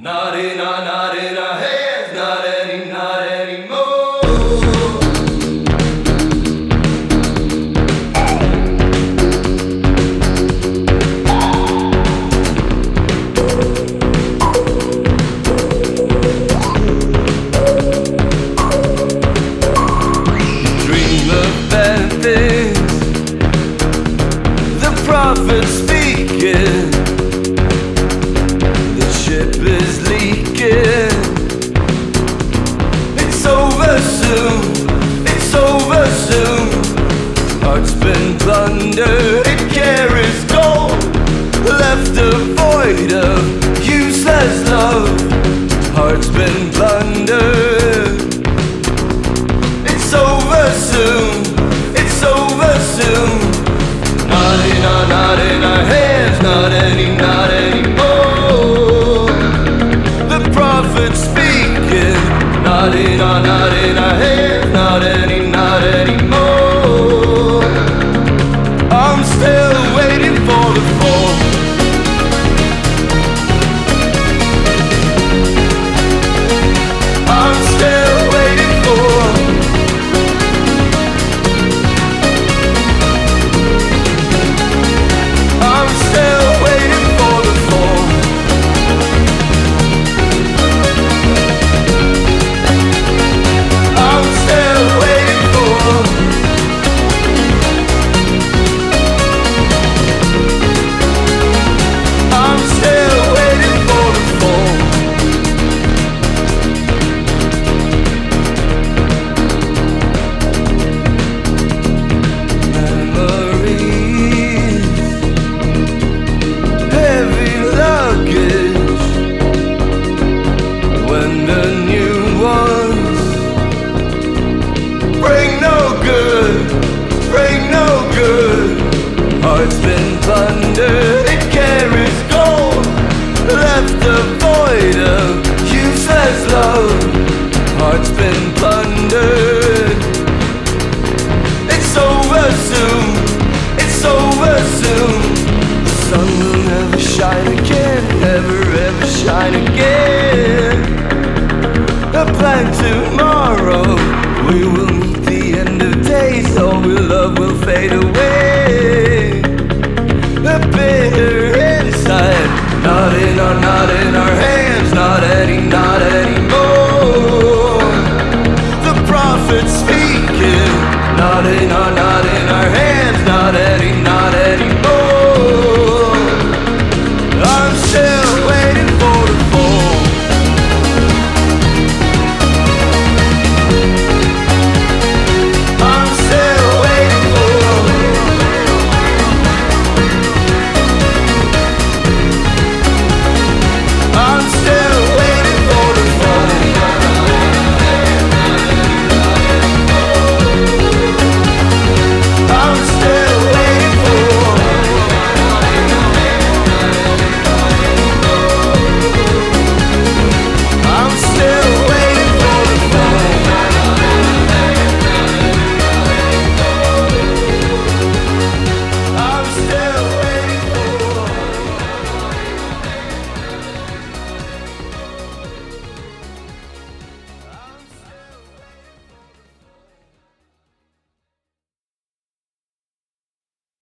not in our hands, not anymore. Dream of bad things, the prophet's speaking, the ship is leaking. It's over soon, it's over soon. Heart's been plundered, it carries gold, left a void of useless love. Heart's been plundered. It's over soon, it's over soon. Not in our hands, not anymore. The prophet's speaking. Not in our hands, not anymore. I'm still waiting for the fall. I'm still waiting for. I'm still waiting for the fall. I'm still waiting for. I'm still waiting for the fall. Memories, heavy luggage, when the new ones bring no good, bring no good. Heart's been plundered, it carries gold, left a void of useless love. Heart's been plundered. It's over soon, it's over soon. The sun will never shine again, never shine again. A plan tomorrow, we will meet the end of days. All we love will fade away. The bitter inside, not